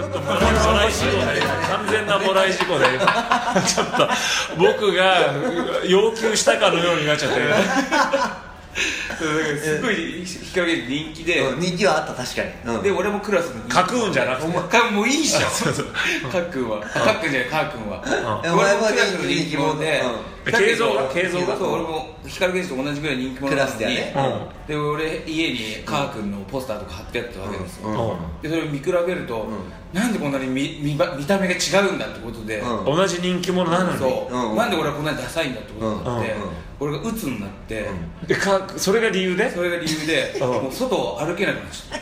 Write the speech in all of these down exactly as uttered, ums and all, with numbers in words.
本当もらい事故で完全なもらい事故でちょっと僕が要求したかのようになっちゃってすごい光源氏人気で、 うん、人気はあった確かに、うん、 で俺もクラスにカクーンじゃなくてかもういいじゃんカックンはカックンじゃないカー君は、 うん、 俺もクラスの人気者で、 うん、慶三が慶三がそう俺も光源氏と同じぐらい人気者なのにクラスでね、 うん、で俺家にカー君のポスターとか貼ってあったわけですよ、 うんうん、 でそれを見比べると、うん、なんでこんなに 見, 見, 見た目が違うんだってことで、うん、 同じ人気者なのにそう、 うん、 なんで俺はこんなにダサいんだってことになって、うんうん、俺が鬱になって、 うん、でかそれが理由でそれが理由でもう外を歩けなくなっちゃ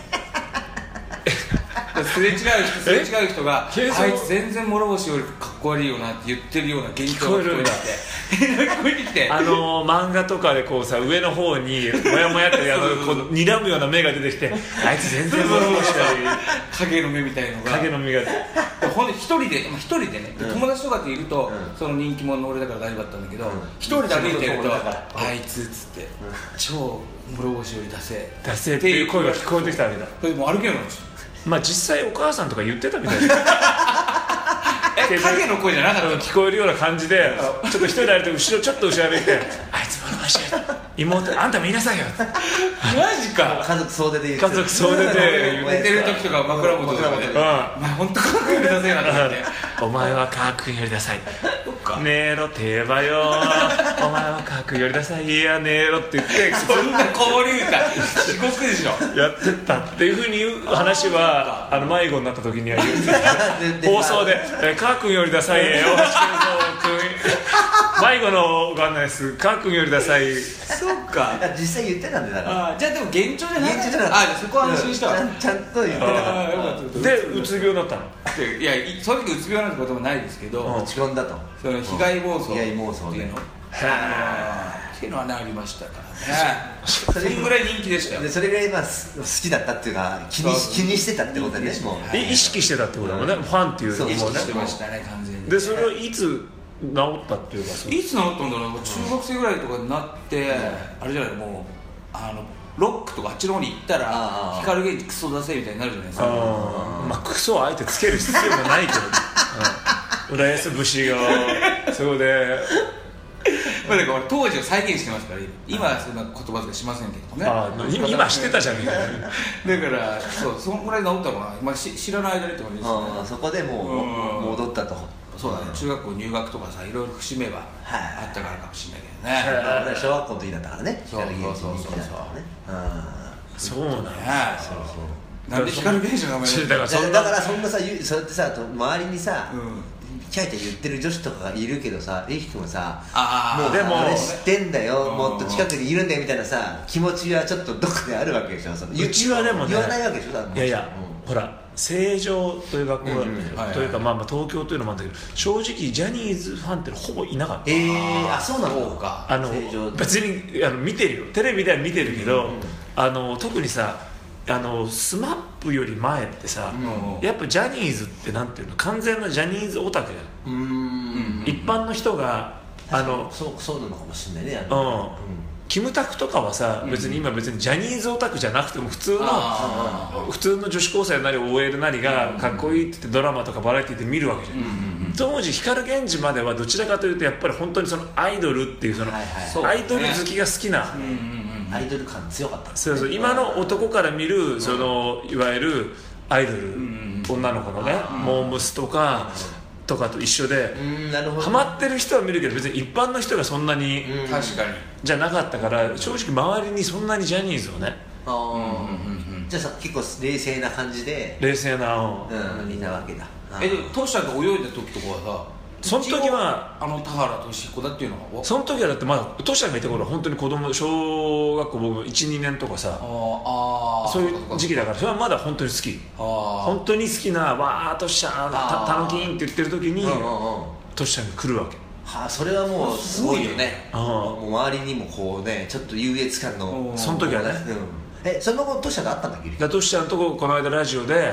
ったすれ違う人すれ違う人があいつ全然諸星よりかっこ悪いよなって言ってるような現象が聞こえてきて聞こえてきてあの漫画とかでこうさ上の方にモヤモヤってやるこう睨むような目が出てきてあいつ全然諸星より影の目みたいのが影の目がほんで一人で一人でね、うん、友達とかっていると、うん、その人気者の俺だから大丈夫だったんだけど一、うん、人で歩いてるとあいつっつって、うん、超諸星よりダセえダセえっていう声が聞こえてきたわけだそれでもう歩けなくなっちゃったまあ実際お母さんとか言ってたみたいなえ影の声じゃなかったの聞こえるような感じでちょっと一人で歩いて後ろちょっと後ろ歩いてあいつ諸星妹あんたも言いなさいよマジか家族総出で言って家族総出で寝てる時とか枕元とかで、うん、お前本当かっこよりダセえなと思ってお前はカー君よりダサいねえろてばよお前はカー君よりダサいいやねえろって言ってそんな交流歌地獄でしょやってったっていうふうに言う話はあの迷子になった時には言って放送でカー君よりダサい大橋健三君迷子のご案内ですカー君よりダサいそうか実際言ってたんだよあじゃあでも幻聴じゃない幻聴じゃなかったあじゃあそこは安心したわ、 うん、ちゃんと言ってたからでうつ病になったのいやその時うつ病なんてこともないですけど落ち込んだとその被害妄想被害妄想っていうのっていうのはねありましたからねそれぐらい人気でしたよでそれぐらいまあ好きだったっていうか気に気にしてたってことでねもう意識してたってことだもんね、うん、ファンっていう意識してましたね完全にでそれをいつ治ったっていうかいつ治ったんだろう中学生ぐらいとかになって、うん、あれじゃないもうあのロックとかあっちの方に行ったら光源氏クソ出せみたいになるじゃないですかあまあクソをあえてつける必要もないけど、うん、浦安節がそこでまあだから当時を再現してますから今はそんな言葉とかしませんけどねあ今知ってたじゃんみたいなだからそうそのぐらい治ったのかな、まあ、し知らない間にって感じですねそこでもう戻ったとそうだね中学校入学とかさいろいろ節目はあったからかもしれないけどね、 はい、小学校の時だったからねそうそうそうそうそうなんだそうそうなんで光源氏の名前だからだからそんなさそうやってさ周りにさ、うんキャイキャイ言ってる女子とかがいるけどさレイキ君もさもうでも俺知ってんだよもっと近くにいるんだよみたいなさ気持ちはちょっとどこかであるわけでしょそのうちはでもね言わないわけでしょいやいや、うん、ほら成城という学校というかまあまあ東京というのもあるんだけど正直ジャニーズファンってほぼいなかったええー、あそうなのかあの別にあの見てるよテレビでは見てるけど、うん、あの特にさあのスマップより前ってさ、うん、やっぱジャニーズってなんていうの完全なジャニーズオタクじゃん、うん、一般の人があのそうそうなのかもしれないねうん、うん、キムタクとかはさ別に今別にジャニーズオタクじゃなくても普通の普通の女子高生なり オーエル なりがかっこいいって言ってドラマとかバラエティで見るわけじゃん、うんうんうん、当時光源氏まではどちらかというとやっぱり本当にそのアイドルっていうその、はいはい、アイドル好きが好きな、うんうんアイドル感強かったんですね。そうそう今の男から見るそのいわゆるアイドル、うん、女の子のねモームスとかとかと一緒でハマってる人は見るけど別に一般の人がそんなに確かにじゃなかったから正直周りにそんなにジャニーズをねあ、うんうんうん、じゃあさ結構冷静な感じで冷静な、 うん、いたわけだえでもトシちゃんが泳いだ時とかはさその時はあの田原俊彦だっていうのはその時はだってまだトシちゃんがいた頃は本当に子供小学校僕 いち,に 年とかさあそういう時期だからそれはまだ本当に好きあ本当に好きなわートシちゃんたのきんって言ってる時にトシちゃんが来るわけはあ、それはもうすごいよねもう周りにもこうねちょっと優越感のその時はね、 うん、えその後トシちゃんがあったんだっけトシちゃんとこの間ラジオで、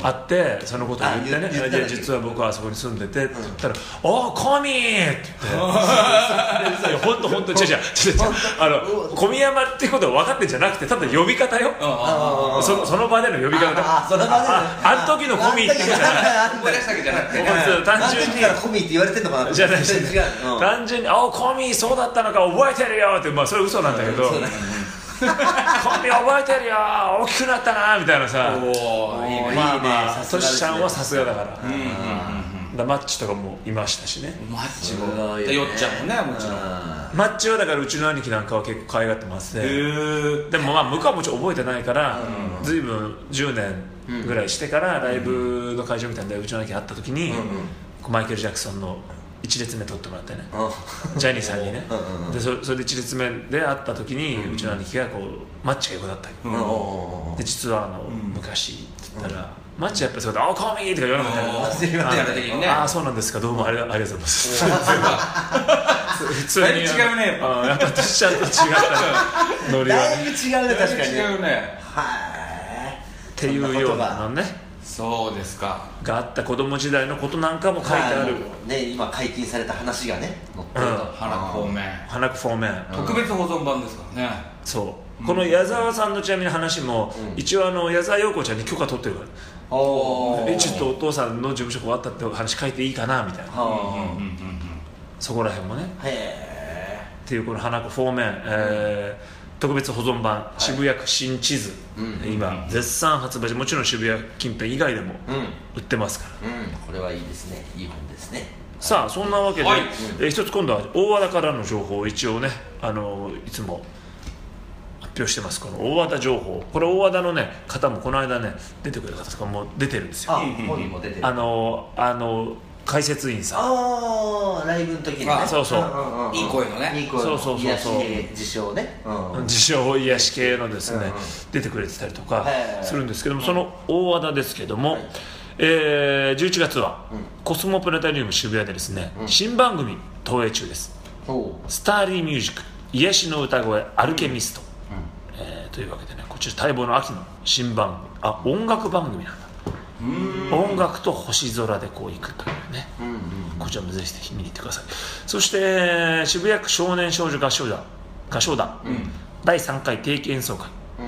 会ってそのことを言ってね、言って実は僕はあそこに住んでてって言ったら「おーコミー!」って言って本当本当違う違う違うあの小宮山っていうことは分かってんじゃなくてただ呼び方よ、そその場での呼び方あその場であの時のコミーって言うじゃない思い出したわけじゃなくて単純にコミーって言われてんのかなじゃないし単純に「おコミーそうだったのか覚えてるよ」ってまあそれ嘘なんだけどコンビ覚えてるよ大きくなったなみたいなさ、 おーいいね、 まあまあトシちゃんはさすがだから、うんうんうん、だマッチとかもいましたしね。 マッチもよっちゃんもねもちろんマッチはだからうちの兄貴なんかは結構可愛がってますね。でもまあ向こうはもちろん覚えてないから随分じゅうねんぐらいしてからライブの会場みたいなうちの兄貴会った時に、うんうん、マイケル・ジャクソンの一列目取ってもらってねジャニーさんにねで そ, それで一列目で会った時に、うん、うちの兄貴がこうマッチが横だったり、うん、で実はあの、うん、昔って言ったら、うん、マッチやっぱりそうだ「おーコミー!」とか言わなかったけど「ああそうなんですかどうもありがとうございます」普通に違うねやっぱトシちゃんと違ったノリはだいぶ違うね確かに違うねはいっていうようなねそうですかがあった子供時代のことなんかも書いてある、 ね、今解禁された話がね載ってると、 花子方面花子方面特別保存版ですからねそう、うん、この矢沢さんのちなみに話も、うん、一応あの矢沢陽子ちゃんに許可取ってるからおちょっとお父さんの事務所が終わったって話書いていいかなみたいな、うんうんうんうん、そこら辺もねへーっていうこの花子方面、えー特別保存版、はい、渋谷区新地図、うん、今絶賛発売中もちろん渋谷近辺以外でも売ってますから、 うんうん、これはいいですねいい本ですねさあそんなわけで、はいえー、一つ今度は大和田からの情報を一応ねあのいつも発表してますこの大和田情報これ大和田の、ね、方もこの間ね出てくれた方とかもう出てるんですよあ本人も出てるあのあの解説員さんああライブの時にねそうそう、 うんうん、いい声のねいい声のそうそうそうそう自称ね、 うん、自称癒し系のですね、うんうん、出てくれてたりとかするんですけども、うん、その大和田ですけども、はいえー、じゅういちがつは、うん、コスモプラネタリウム渋谷でですね、うん、新番組投影中です、うん、スターリーミュージック癒しの歌声アルケミスト、うんえー、というわけでねこちら待望の秋の新番組あ音楽番組なんだ音楽と星空でこう行くというね、うんうんうん、こちらもぜひぜひ見に行ってくださいそして渋谷区少年少女合唱団合唱団、うん、だいさんかい定期演奏会、うん、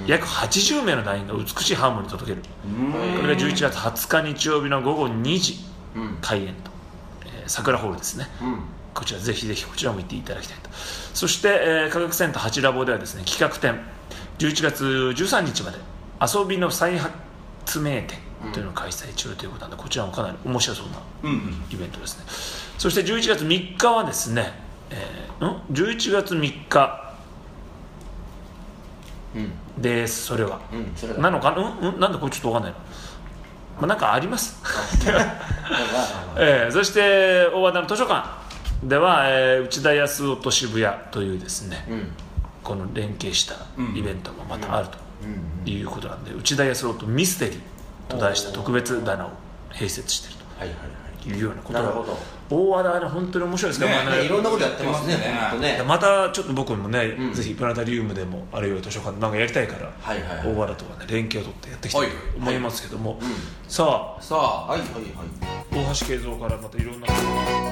約はちじゅうめいの団員が美しいハーモニーを届けるこれがじゅういちがつはつか日曜日のごごにじ開演と、えー、桜ホールですね、うん、こちらぜひぜひこちらも行っていただきたいとそして、えー、科学センターはちラボではですね企画展じゅういちがつじゅうさんにちまで遊びの再発明展というのを開催中ということなのでこちらもかなり面白そうなイベントですね、うんうん、そしてじゅういちがつみっかはですね、えー、んじゅういちがつみっかです、それは、うん、それなのかな、うん、なんでこれちょっと分かんないの、まあ、なんかありますえー、そして大和田の図書館では、えー、内田康夫と渋谷というですね、うん、この連携したイベントもまたあるということなんで、内田康夫とミステリーと題した特別棚を併設しているというようなことが大和田はね本当に面白いですから、 ねね、いろんなことやってますね、ねまたちょっと僕もね、うん、ぜひプラネタリウムでもあるいは図書館でなんかやりたいから、はいはいはい、大和田とはね連携を取ってやっていきたいと思いますけども、はいはいうん、さあさあ、はいはいはい、 大橋慶三からまたいろんな